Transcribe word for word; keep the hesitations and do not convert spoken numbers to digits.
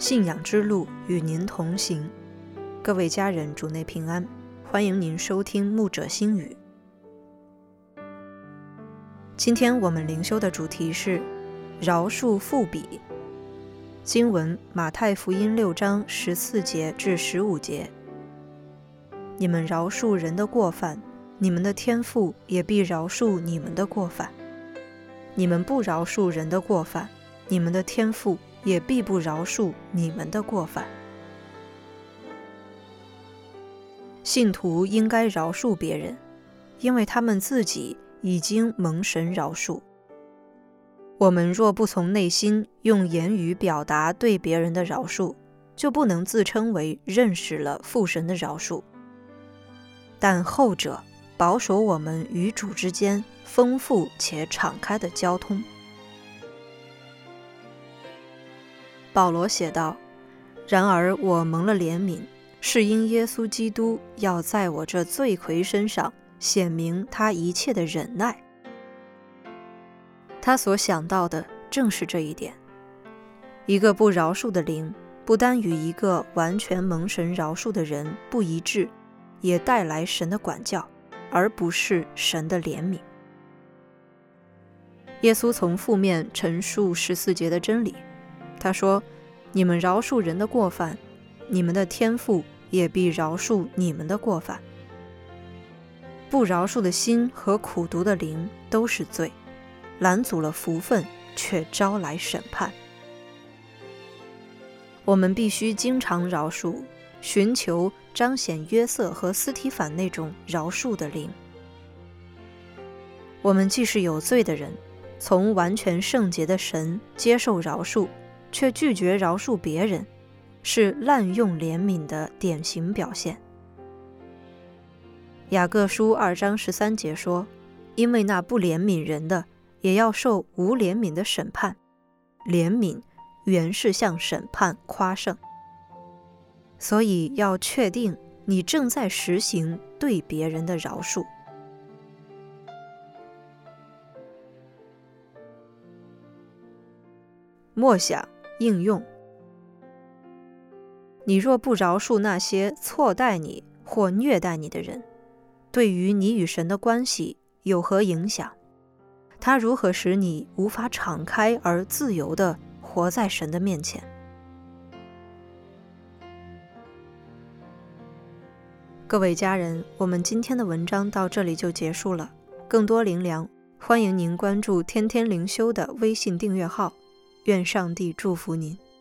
信仰之路与您同行。各位家人，主内平安，欢迎您收听牧者心语。今天我们灵修的主题是饶恕复比。经文马太福音六章十四节至十五节。你们饶恕人的过犯，你们的天父也必饶恕你们的过犯；你们不饶恕人的过犯，你们的天父也必不饶恕你们的过犯。信徒应该饶恕别人，因为他们自己已经蒙神饶恕。我们若不从内心用言语表达对别人的饶恕，就不能自称为认识了父神的饶恕。但后者保守我们与主之间丰富且敞开的交通。保罗写道：然而我蒙了怜悯，是因耶稣基督要在我这罪魁身上显明他一切的忍耐。他所想到的正是这一点。一个不饶恕的灵，不单与一个完全蒙神饶恕的人不一致，也带来神的管教，而不是神的怜悯。耶稣从负面陈述十四节的真理，他说：你们饶恕人的过犯，你们的天父也必饶恕你们的过犯。不饶恕的心和苦毒的灵都是罪，拦阻了福分，却招来审判。我们必须经常饶恕，寻求彰显约瑟和斯提反那种饶恕的灵。我们既是有罪的人，从完全圣洁的神接受饶恕，却拒绝饶恕别人，是滥用怜悯的典型表现。雅各书二章十三节说：因为那不怜悯人的，也要受无怜悯的审判。怜悯原是向审判夸胜。所以要确定你正在实行对别人的饶恕。默想应用。你若不饶恕那些错待你或虐待你的人，对于你与神的关系有何影响？它如何使你无法敞开而自由地活在神的面前？各位家人，我们今天的文章到这里就结束了。更多灵粮，欢迎您关注天天灵修的微信订阅号。愿上帝祝福您。